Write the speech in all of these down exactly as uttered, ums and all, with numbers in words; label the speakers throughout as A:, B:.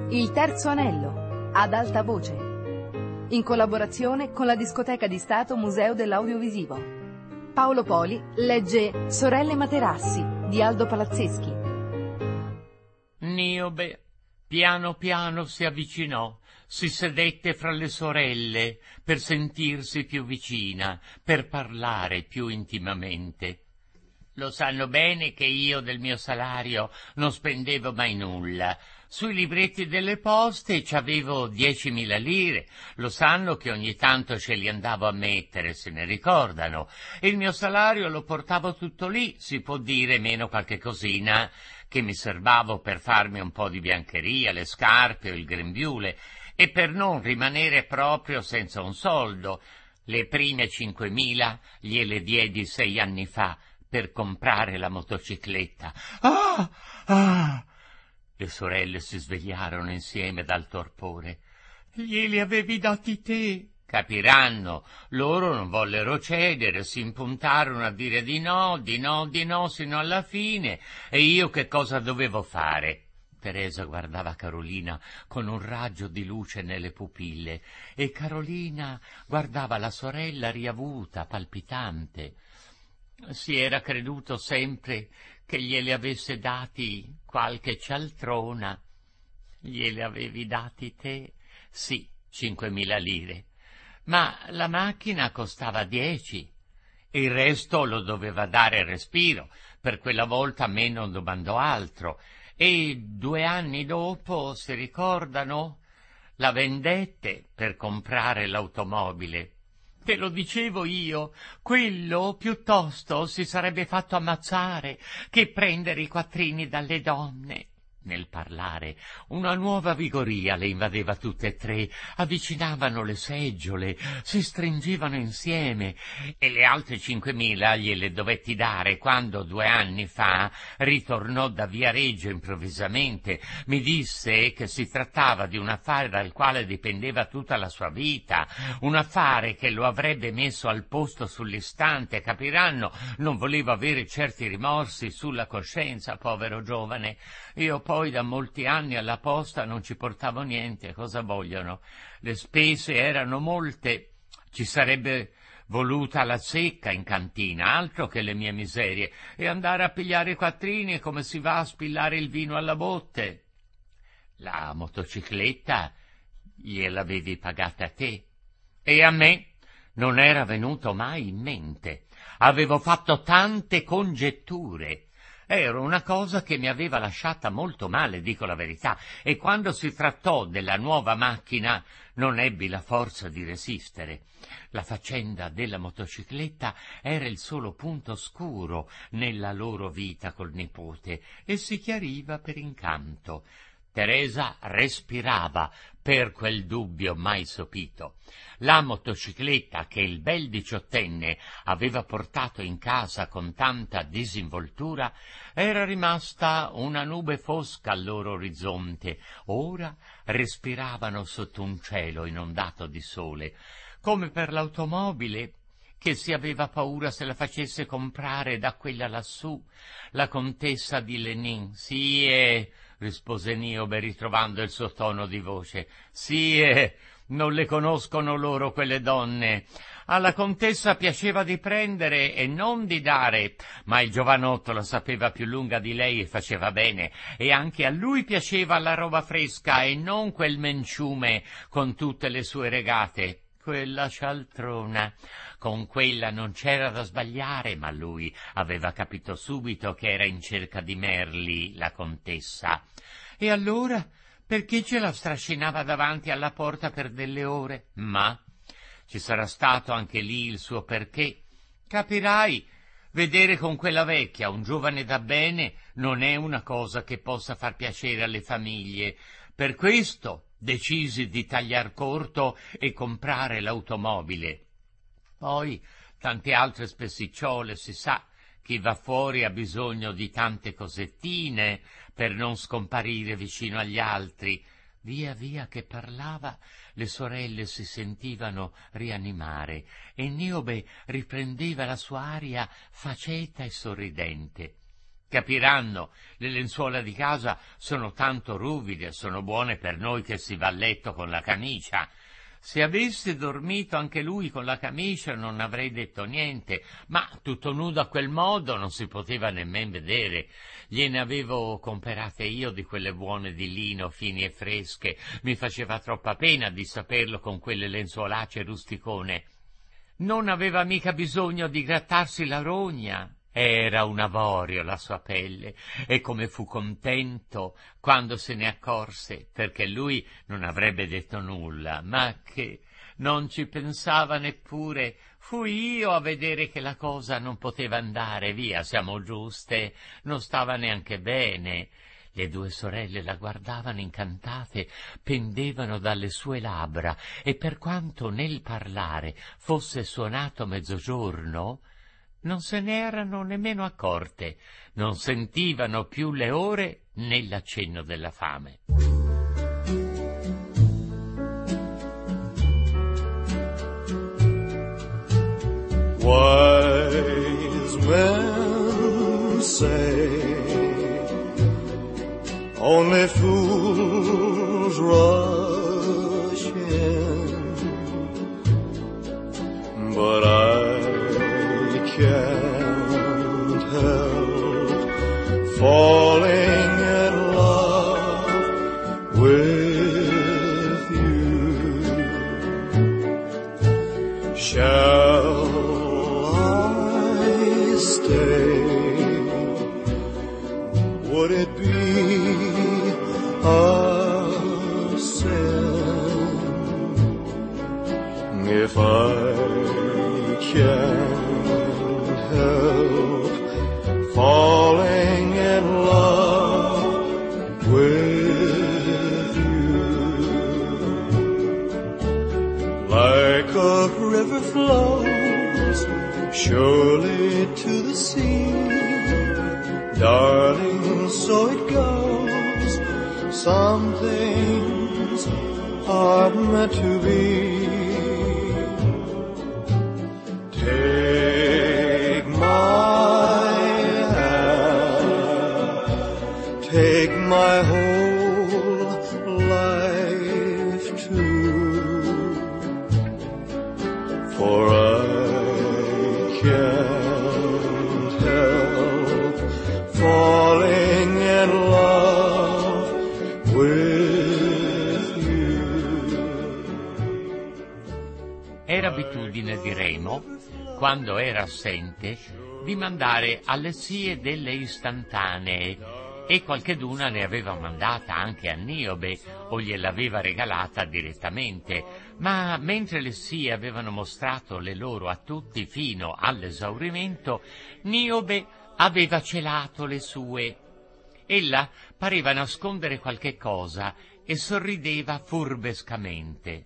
A: Il terzo anello, ad alta voce, in collaborazione con la Discoteca di Stato Museo dell'Audiovisivo. Paolo Poli legge Sorelle Materassi di Aldo Palazzeschi.
B: Niobe piano piano si avvicinò, si sedette fra le sorelle per sentirsi più vicina, per parlare più intimamente. Lo sanno bene che io del mio salario non spendevo mai nulla. Sui libretti delle poste ci avevo diecimila lire. Lo sanno che ogni tanto ce li andavo a mettere, se ne ricordano. E il mio salario lo portavo tutto lì, si può dire, meno qualche cosina che mi serbavo per farmi un po' di biancheria, le scarpe o il grembiule, e per non rimanere proprio senza un soldo. Le prime cinquemila gliele diedi sei anni fa per comprare la motocicletta. Ah! Ah! Le sorelle si svegliarono insieme dal torpore. Glieli avevi dati te. Capiranno, loro non vollero cedere, si impuntarono a dire di no, di no, di no, sino alla fine, e io che cosa dovevo fare? Teresa guardava Carolina con un raggio di luce nelle pupille, e Carolina guardava la sorella riavuta, palpitante. Si era creduto sempre che glieli avesse dati qualche cialtrona. Glieli avevi dati te? Sì, cinquemila lire. Ma la macchina costava dieci. E il resto lo doveva dare Respiro. Per quella volta a me non domandò altro. E due anni dopo, si ricordano, la vendette per comprare l'automobile. Te lo dicevo io, quello piuttosto si sarebbe fatto ammazzare che prendere i quattrini dalle donne. Nel parlare una nuova vigoria le invadeva tutte e tre, avvicinavano le seggiole, si stringevano insieme, e le altre cinquemila gliele dovetti dare quando due anni fa ritornò da Viareggio improvvisamente. Mi disse che si trattava di un affare dal quale dipendeva tutta la sua vita, un affare che lo avrebbe messo al posto sull'istante, capiranno, non voleva avere certi rimorsi sulla coscienza, povero giovane. Io poi da molti anni alla posta non ci portavo niente, cosa vogliono? Le spese erano molte, ci sarebbe voluta la secca in cantina, altro che le mie miserie, e andare a pigliare i quattrini come si va a spillare il vino alla botte. La motocicletta gliel'avevi pagata te, e a me non era venuto mai in mente. Avevo fatto tante congetture. Era una cosa che mi aveva lasciata molto male, dico la verità, e quando si trattò della nuova macchina non ebbi la forza di resistere. La faccenda della motocicletta era il solo punto scuro nella loro vita col nipote e si chiariva per incanto. Teresa respirava per quel dubbio mai sopito. La motocicletta che il bel diciottenne aveva portato in casa con tanta disinvoltura era rimasta una nube fosca al loro orizzonte. Ora respiravano sotto un cielo inondato di sole, come per l'automobile che si aveva paura se la facesse comprare da quella lassù, la contessa di Lenin. Sì, e... rispose Niobe ritrovando il suo tono di voce. Sì, e... non le conoscono loro quelle donne. Alla contessa piaceva di prendere e non di dare, ma il giovanotto la sapeva più lunga di lei e faceva bene, e anche a lui piaceva la roba fresca e non quel menciume con tutte le sue regate. Quella cialtrona, con quella non c'era da sbagliare, ma lui aveva capito subito che era in cerca di merli, la contessa. E allora perché ce la strascinava davanti alla porta per delle ore? Ma ci sarà stato anche lì il suo perché. Capirai, vedere con quella vecchia un giovane da bene non è una cosa che possa far piacere alle famiglie. Per questo decisi di tagliar corto e comprare l'automobile. Poi tante altre spessicciole, si sa, chi va fuori ha bisogno di tante cosettine per non scomparire vicino agli altri. Via via che parlava, le sorelle si sentivano rianimare e Niobe riprendeva la sua aria faceta e sorridente. Capiranno, le lenzuola di casa sono tanto ruvide, sono buone per noi che si va a letto con la camicia. Se avesse dormito anche lui con la camicia non avrei detto niente, ma tutto nudo a quel modo non si poteva nemmen vedere. Gliene avevo comperate io di quelle buone di lino, fini e fresche. Mi faceva troppa pena di saperlo con quelle lenzuolacce rusticone. Non aveva mica bisogno di grattarsi la rogna. Era un avorio la sua pelle, e come fu contento quando se ne accorse, perché lui non avrebbe detto nulla, ma che non ci pensava neppure. Fui io a vedere che la cosa non poteva andare via, siamo giuste, non stava neanche bene. Le due sorelle la guardavano incantate, pendevano dalle sue labbra, e per quanto nel parlare fosse suonato mezzogiorno, non se ne erano nemmeno accorte, non sentivano più le ore né l'accenno della fame.
C: Wise men say only fools rush in, but I can't help falling in love with you. Shall I stay? Would it be a sin if I can't help falling in love with you? Like a river flows surely to the sea, darling, so it goes. Some things are meant to be. Take my hand, take my whole life too, for I can't help falling in love with you.
B: Era abitudine di Remo, quando era assente, di mandare alle zie delle istantanee, e qualcheduna ne aveva mandata anche a Niobe o gliel'aveva regalata direttamente, ma mentre le zie avevano mostrato le loro a tutti fino all'esaurimento, Niobe aveva celato le sue. Ella pareva nascondere qualche cosa e sorrideva furbescamente.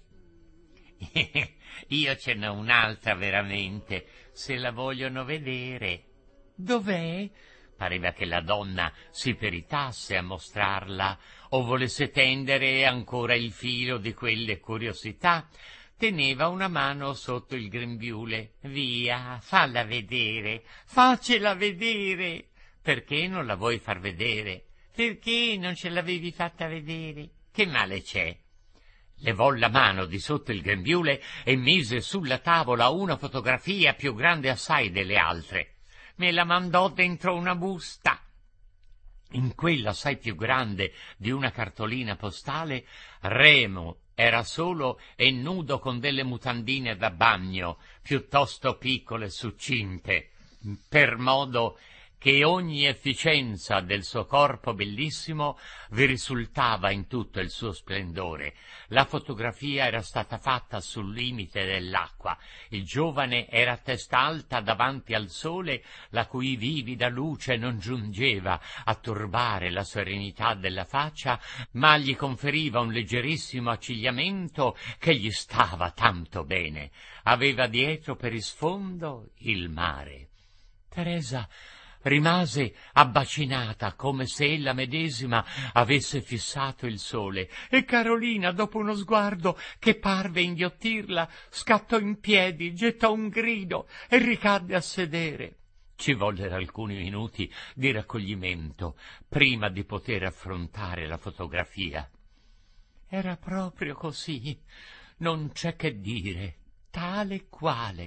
B: Io ce n'ho un'altra veramente, se la vogliono vedere. Dov'è? Pareva che la donna si peritasse a mostrarla o volesse tendere ancora il filo di quelle curiosità. Teneva una mano sotto il grembiule. Via, falla vedere, faccela vedere. Perché non la vuoi far vedere? Perché non ce l'avevi fatta vedere? Che male c'è? Levò la mano di sotto il grembiule e mise sulla tavola una fotografia più grande assai delle altre. Me la mandò dentro una busta. In quella assai più grande di una cartolina postale, Remo era solo e nudo con delle mutandine da bagno, piuttosto piccole e succinte, per modo che ogni efficienza del suo corpo bellissimo vi risultava in tutto il suo splendore. La fotografia era stata fatta sul limite dell'acqua. Il giovane era a testa alta davanti al sole, la cui vivida luce non giungeva a turbare la serenità della faccia, ma gli conferiva un leggerissimo accigliamento che gli stava tanto bene. Aveva dietro per isfondo il mare. Teresa rimase abbacinata come se ella medesima avesse fissato il sole, e Carolina, dopo uno sguardo che parve inghiottirla, scattò in piedi, gettò un grido e ricadde a sedere. Ci vollero alcuni minuti di raccoglimento prima di poter affrontare la fotografia. Era proprio così, non c'è che dire, tale quale,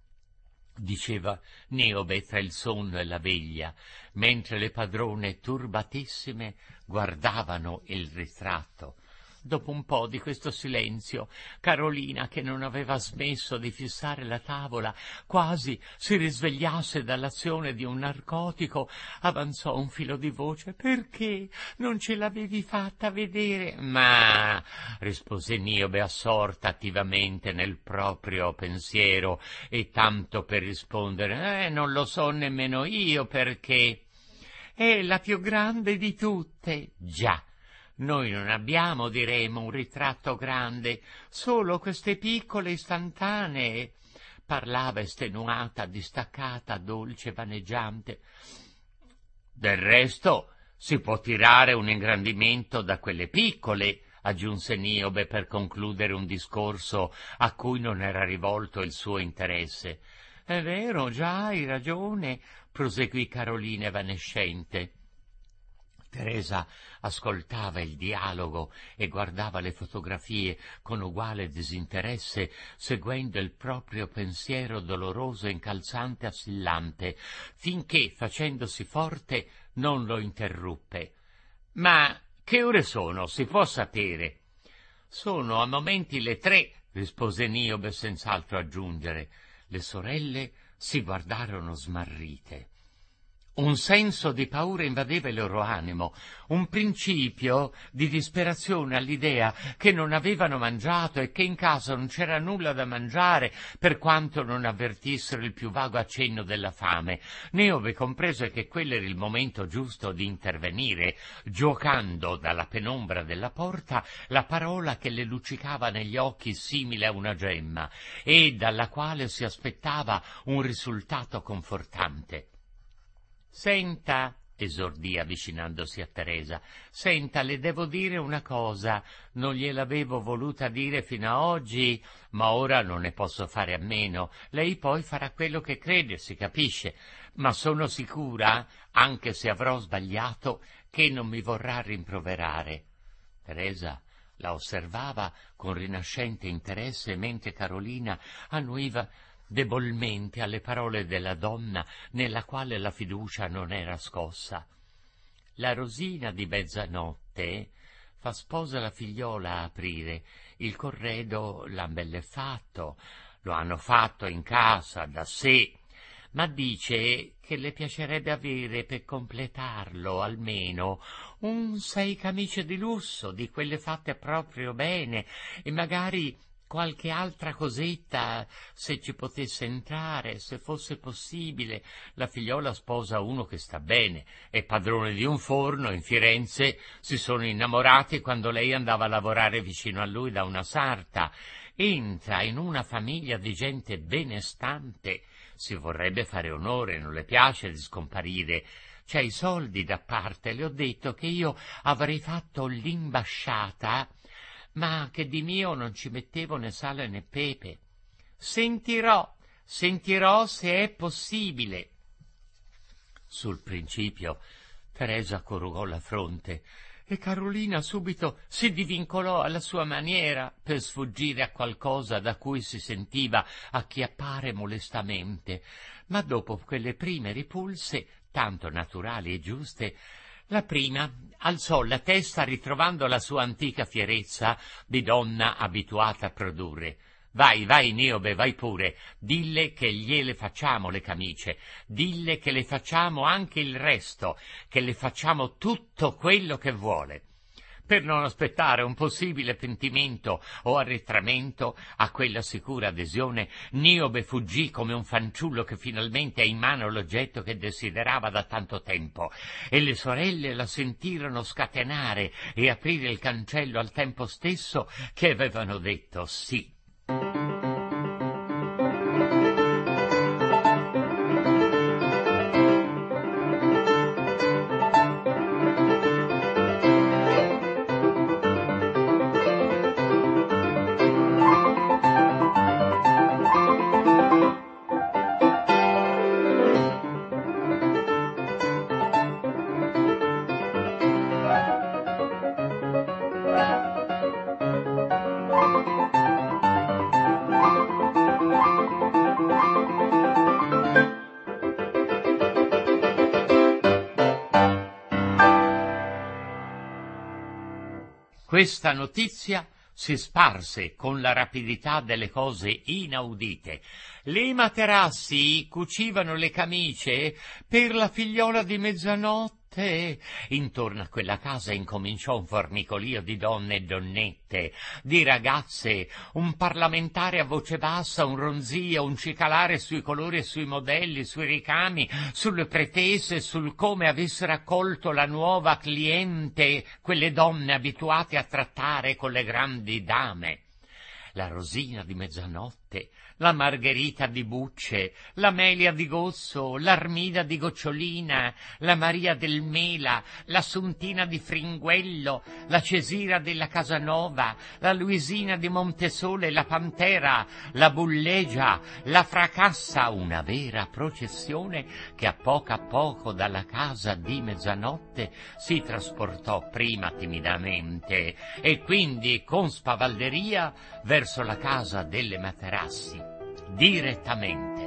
B: diceva Niobe tra il sonno e la veglia, mentre le padrone turbatissime guardavano il ritratto. Dopo un po' di questo silenzio, Carolina, che non aveva smesso di fissare la tavola, quasi si risvegliasse dall'azione di un narcotico, avanzò un filo di voce. «Perché non ce l'avevi fatta vedere?» «Ma», rispose Niobe, assorta attivamente nel proprio pensiero, e tanto per rispondere, «Eh, non lo so nemmeno io perché. È la più grande di tutte». «Già. Noi non abbiamo, diremo, un ritratto grande, solo queste piccole istantanee», parlava estenuata, distaccata, dolce, vaneggiante. «Del resto si può tirare un ingrandimento da quelle piccole», aggiunse Niobe per concludere un discorso a cui non era rivolto il suo interesse. «È vero, già hai ragione», proseguì Carolina evanescente. Teresa ascoltava il dialogo e guardava le fotografie con uguale disinteresse, seguendo il proprio pensiero doloroso, incalzante, assillante, finché, facendosi forte, non lo interruppe. «Ma che ore sono, si può sapere?» «Sono a momenti le tre», rispose Niobe senz'altro aggiungere. Le sorelle si guardarono smarrite. Un senso di paura invadeva il loro animo, un principio di disperazione all'idea che non avevano mangiato e che in casa non c'era nulla da mangiare, per quanto non avvertissero il più vago accenno della fame. Niobe comprese che quello era il momento giusto di intervenire, giocando dalla penombra della porta la parola che le luccicava negli occhi simile a una gemma, e dalla quale si aspettava un risultato confortante. «Senta», esordì avvicinandosi a Teresa, «senta, le devo dire una cosa, non gliel'avevo voluta dire fino a oggi, ma ora non ne posso fare a meno. Lei poi farà quello che crede, si capisce, ma sono sicura, anche se avrò sbagliato, che non mi vorrà rimproverare». Teresa la osservava con rinascente interesse, mentre Carolina annuiva debolmente alle parole della donna nella quale la fiducia non era scossa. La Rosina di mezzanotte fa sposa la figliola a aprire, il corredo l'han belle fatto, lo hanno fatto in casa da sé, ma dice che le piacerebbe avere per completarlo almeno un sei camicie di lusso, di quelle fatte proprio bene, e magari qualche altra cosetta, se ci potesse entrare, se fosse possibile. La figliola sposa uno che sta bene, è padrone di un forno in Firenze, si sono innamorati quando lei andava a lavorare vicino a lui da una sarta. Entra in una famiglia di gente benestante, si vorrebbe fare onore, non le piace di scomparire. C'ha i soldi da parte, le ho detto che io avrei fatto l'imbasciata, ma che di mio non ci mettevo né sale né pepe. Sentirò, sentirò se è possibile. Sul principio Teresa corrugò la fronte e Carolina subito si divincolò alla sua maniera per sfuggire a qualcosa da cui si sentiva acchiappare molestamente, ma dopo quelle prime ripulse, tanto naturali e giuste, la prima alzò la testa ritrovando la sua antica fierezza di donna abituata a produrre. «Vai, vai, Niobe, vai pure, dille che gliele facciamo le camicie, dille che le facciamo anche il resto, che le facciamo tutto quello che vuole». Per non aspettare un possibile pentimento o arretramento a quella sicura adesione, Niobe fuggì come un fanciullo che finalmente ha in mano l'oggetto che desiderava da tanto tempo, e le sorelle la sentirono scatenare e aprire il cancello al tempo stesso che avevano detto sì. Questa notizia si sparse con la rapidità delle cose inaudite. Le Materassi cucivano le camicie per la figliola di mezzanotte. Intorno a quella casa incominciò un formicolio di donne e donnette, di ragazze, un parlamentare a voce bassa, un ronzio, un cicalare sui colori e sui modelli, sui ricami, sulle pretese, sul come avessero accolto la nuova cliente, quelle donne abituate a trattare con le grandi dame. La Rosina di mezzanotte, la Margherita di Bucce, l'Amelia di Gosso, l'Armida di Gocciolina, la Maria del Mela, la Suntina di Fringuello, la Cesira della Casanova, la Luisina di Montesole, la Pantera, la Bullegia, la Fracassa, una vera processione che a poco a poco dalla casa di mezzanotte si trasportò prima timidamente e quindi con spavalderia verso la casa delle Materassi, direttamente.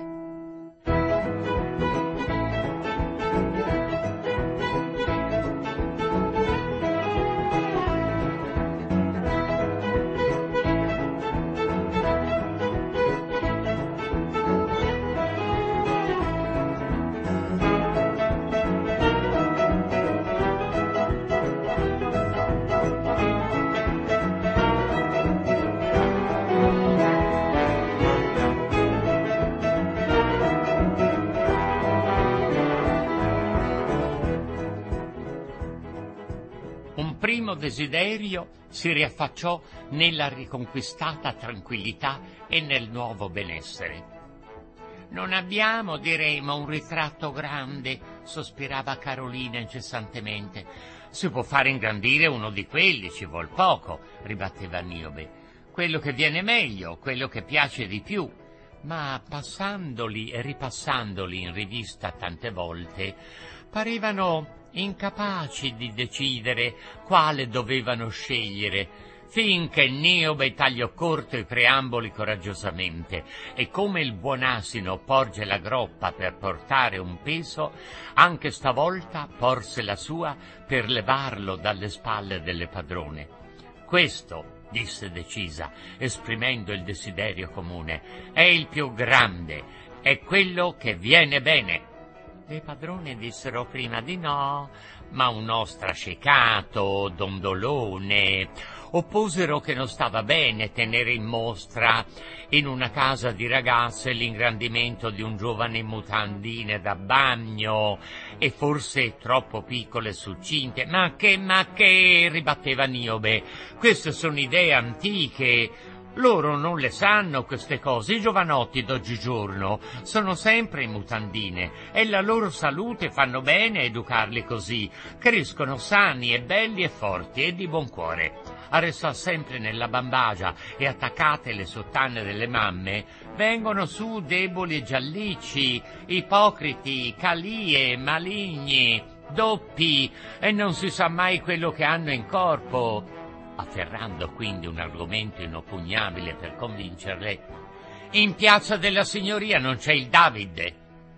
B: Primo desiderio si riaffacciò nella riconquistata tranquillità e nel nuovo benessere. Non abbiamo, diremo, un ritratto grande, sospirava Carolina incessantemente. Si può fare ingrandire uno di quelli, ci vuol poco, ribatteva Niobe. Quello che viene meglio, quello che piace di più. Ma passandoli e ripassandoli in rivista tante volte, parevano incapaci di decidere quale dovevano scegliere, finché Niobe tagliò corto i preamboli coraggiosamente e come il buon asino porge la groppa per portare un peso, anche stavolta porse la sua per levarlo dalle spalle delle padrone. Questo, disse decisa, esprimendo il desiderio comune, è il più grande, è quello che viene bene. Le padrone dissero prima di no, ma uno strascicato, dondolone, opposero che non stava bene tenere in mostra in una casa di ragazze l'ingrandimento di un giovane in mutandine da bagno e forse troppo piccole e succinte. Ma che, ma che, ribatteva Niobe, queste sono idee antiche. Loro non le sanno queste cose, i giovanotti d'oggigiorno sono sempre in mutandine e la loro salute fanno bene a educarli così, crescono sani e belli e forti e di buon cuore. A restar sempre nella bambagia e attaccate le sottane delle mamme, vengono su deboli e giallicci, ipocriti, calie, maligni, doppi e non si sa mai quello che hanno in corpo. Afferrando quindi un argomento inoppugnabile per convincerle, in Piazza della Signoria non c'è il Davide.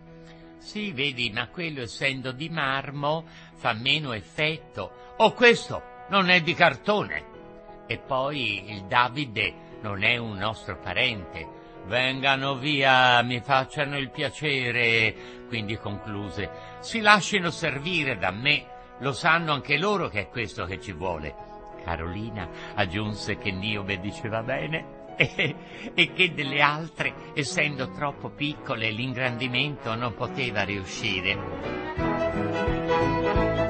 B: Sì, vedi, ma quello essendo di marmo fa meno effetto. O questo non è di cartone. E poi il Davide non è un nostro parente. Vengano via, mi facciano il piacere. Quindi concluse, si lasciano servire da me, lo sanno anche loro che è questo che ci vuole. Carolina aggiunse che Niobe diceva bene e, e che delle altre, essendo troppo piccole, l'ingrandimento non poteva riuscire.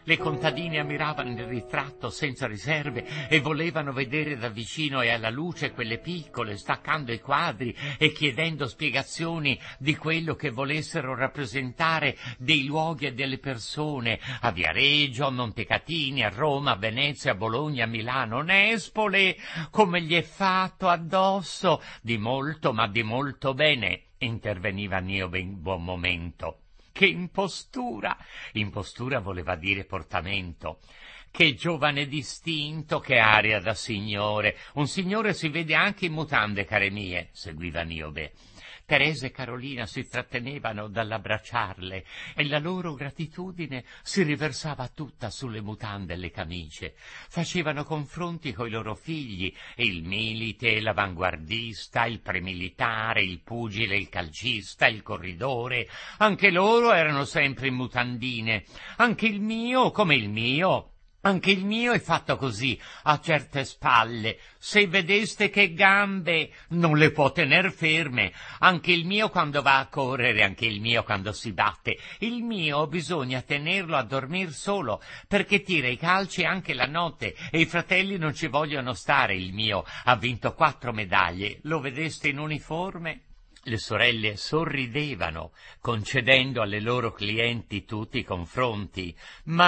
B: Le contadine ammiravano il ritratto senza riserve e volevano vedere da vicino e alla luce quelle piccole, staccando i quadri e chiedendo spiegazioni di quello che volessero rappresentare dei luoghi e delle persone, a Viareggio, a Montecatini, a Roma, a Venezia, a Bologna, a Milano, Nespole, come gli è fatto addosso, di molto, ma di molto bene, interveniva Niobe in buon momento. Che impostura! Impostura voleva dire portamento. Che giovane distinto, che aria da signore. Un signore si vede anche in mutande, care mie, seguiva Niobe. Teresa e Carolina si trattenevano dall'abbracciarle e la loro gratitudine si riversava tutta sulle mutande e le camicie. Facevano confronti coi loro figli, il milite, l'avanguardista, il premilitare, il pugile, il calcista, il corridore. Anche loro erano sempre in mutandine. Anche il mio, come il mio. Anche il mio è fatto così, a certe spalle. Se vedeste che gambe, non le può tener ferme. Anche il mio quando va a correre, anche il mio quando si batte. Il mio bisogna tenerlo a dormir solo, perché tira i calci anche la notte e i fratelli non ci vogliono stare. Il mio ha vinto quattro medaglie. Lo vedeste in uniforme? Le sorelle sorridevano, concedendo alle loro clienti tutti i confronti,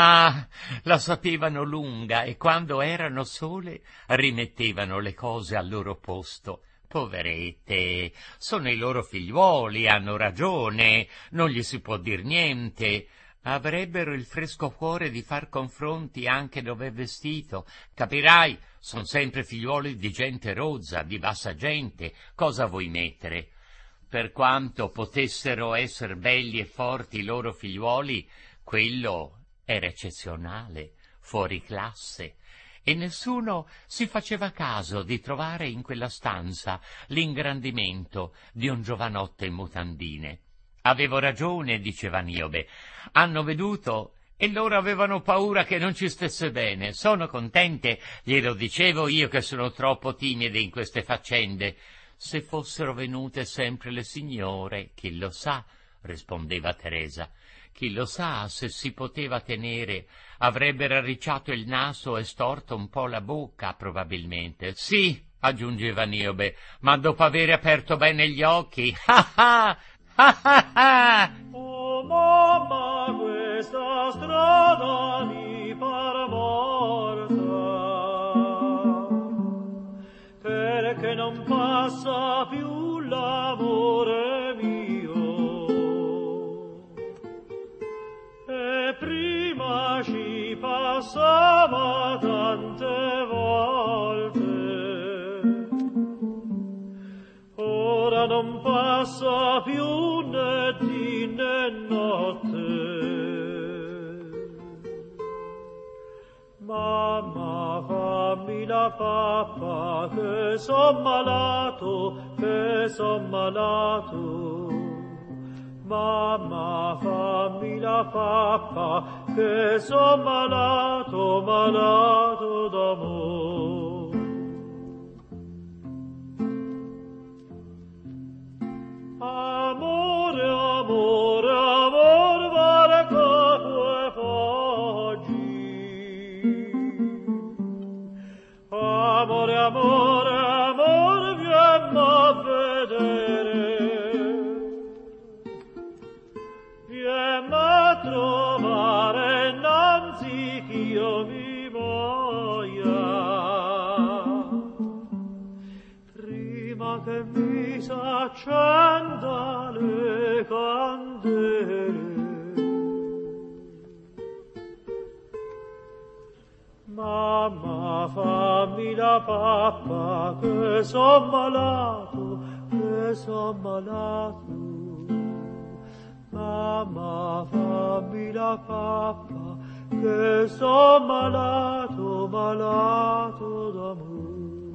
B: ma la sapevano lunga e quando erano sole rimettevano le cose al loro posto. Poverette, sono i loro figliuoli, hanno ragione, non gli si può dir niente. Avrebbero il fresco cuore di far confronti anche dove è vestito. Capirai, son sempre figliuoli di gente rozza, di bassa gente, cosa vuoi mettere? Per quanto potessero essere belli e forti i loro figliuoli, quello era eccezionale, fuori classe, e nessuno si faceva caso di trovare in quella stanza l'ingrandimento di un giovanotto in mutandine. Avevo ragione, diceva Niobe, hanno veduto e loro avevano paura che non ci stesse bene. Sono contente, glielo dicevo io che sono troppo timide in queste faccende. Se fossero venute sempre le signore, chi lo sa, rispondeva Teresa. Chi lo sa, se si poteva tenere, avrebbe arricciato il naso e storto un po' la bocca, probabilmente. Sì, aggiungeva Niobe, ma dopo aver aperto bene gli occhi. Ah ah! Ah ah ah!
C: Oh mamma, questa strada mi par morta, perché non passa più l'amore mio, e prima ci passava tante volte, ora non passa più né di né notte. Mamma, fammi la pappa, che son malato, che son malato. Mamma, fammi la pappa, che son malato, malato d'amore. Amore, amore, amore, vale che foggi. Amore, amore, amore, vieni a vedere, vieni a trovare innanzi ch'io mi muoia, prima che mi s'accenda le candele. Mamma, fammi la pappa, che son malato, che son malato. Mamma, fammi la pappa, che son malato, malato d'amore.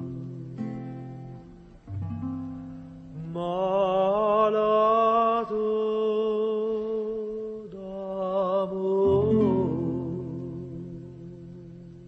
C: Malato d'amore.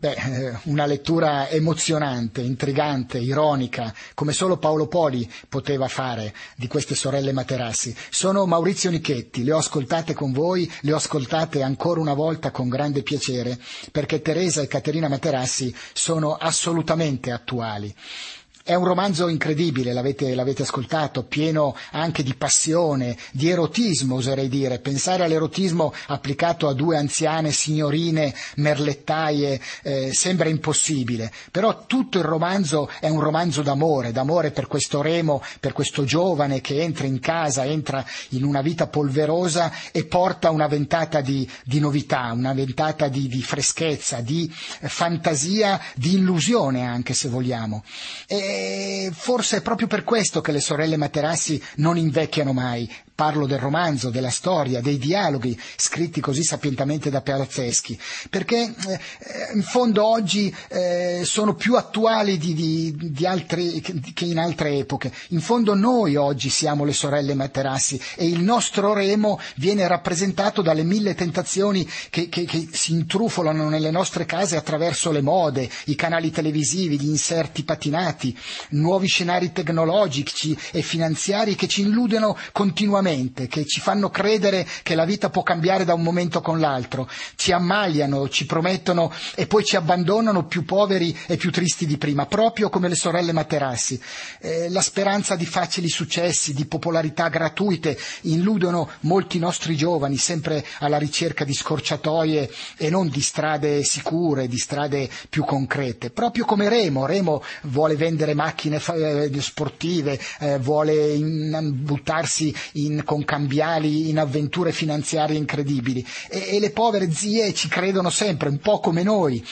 D: Beh, una lettura emozionante, intrigante, ironica, come solo Paolo Poli poteva fare di queste sorelle Materassi. Sono Maurizio Nichetti, le ho ascoltate con voi, le ho ascoltate ancora una volta con grande piacere, perché Teresa e Caterina Materassi sono assolutamente attuali. È un romanzo incredibile, l'avete, l'avete ascoltato, pieno anche di passione, di erotismo, oserei dire. Pensare all'erotismo applicato a due anziane signorine merlettaie eh, sembra impossibile, però tutto il romanzo è un romanzo d'amore, d'amore per questo Remo, per questo giovane che entra in casa, entra in una vita polverosa e porta una ventata di, di novità, una ventata di, di freschezza, di fantasia, di illusione anche, se vogliamo. E forse è proprio per questo che le sorelle Materassi non invecchiano mai. Parlo del romanzo, della storia, dei dialoghi scritti così sapientemente da Palazzeschi, perché eh, in fondo oggi eh, sono più attuali di, di, di altri, che in altre epoche. In fondo noi oggi siamo le sorelle Materassi e il nostro Remo viene rappresentato dalle mille tentazioni che, che, che si intrufolano nelle nostre case attraverso le mode, i canali televisivi, gli inserti patinati, nuovi scenari tecnologici e finanziari che ci illudono continuamente, che ci fanno credere che la vita può cambiare da un momento con l'altro, ci ammaliano, ci promettono e poi ci abbandonano più poveri e più tristi di prima, proprio come le sorelle Materassi. Eh, la speranza di facili successi, di popolarità gratuite illudono molti nostri giovani, sempre alla ricerca di scorciatoie e non di strade sicure, di strade più concrete. Proprio come Remo, Remo vuole vendere macchine eh, sportive, eh, vuole in, buttarsi in con cambiali in avventure finanziarie incredibili e, e le povere zie ci credono sempre, un po' come noi,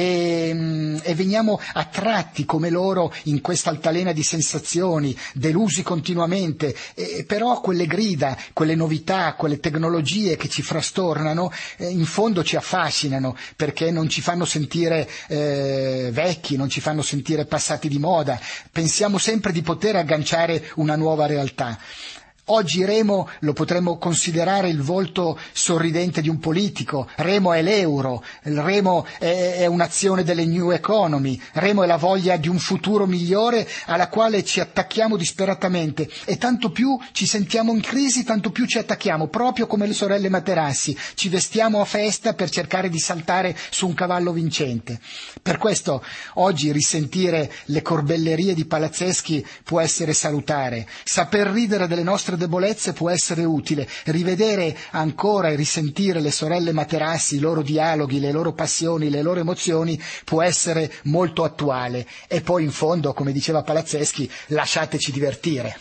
D: e, e veniamo attratti come loro in questa altalena di sensazioni, delusi continuamente, e, però quelle grida, quelle novità, quelle tecnologie che ci frastornano eh, in fondo ci affascinano, perché non ci fanno sentire eh, vecchi, non ci fanno sentire passati di moda, pensiamo sempre di poter agganciare una nuova realtà. Oggi Remo lo potremmo considerare il volto sorridente di un politico, Remo è l'euro, Remo è, è un'azione delle new economy, Remo è la voglia di un futuro migliore alla quale ci attacchiamo disperatamente e tanto più ci sentiamo in crisi, tanto più ci attacchiamo, proprio come le sorelle Materassi, ci vestiamo a festa per cercare di saltare su un cavallo vincente. Per questo oggi risentire le corbellerie di Palazzeschi può essere salutare, saper ridere delle nostre debolezze può essere utile, rivedere ancora e risentire le sorelle Materassi, i loro dialoghi, le loro passioni, le loro emozioni può essere molto attuale e poi in fondo, come diceva Palazzeschi, lasciateci divertire.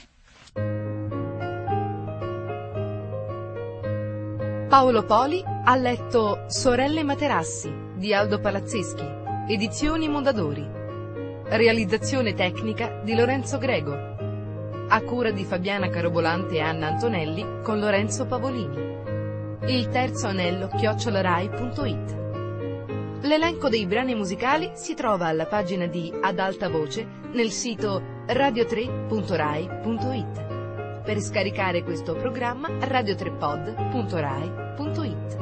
A: Paolo Poli ha letto Sorelle Materassi di Aldo Palazzeschi, edizioni Mondadori. Realizzazione tecnica di Lorenzo Grego. A cura di Fabiana Carobolante e Anna Antonelli con Lorenzo Pavolini. Il terzo anello chiocciolarai punto it. L'elenco dei brani musicali si trova alla pagina di Ad Alta Voce nel sito radio tre punto rai punto it. Per scaricare questo programma radio tre pod punto rai punto it.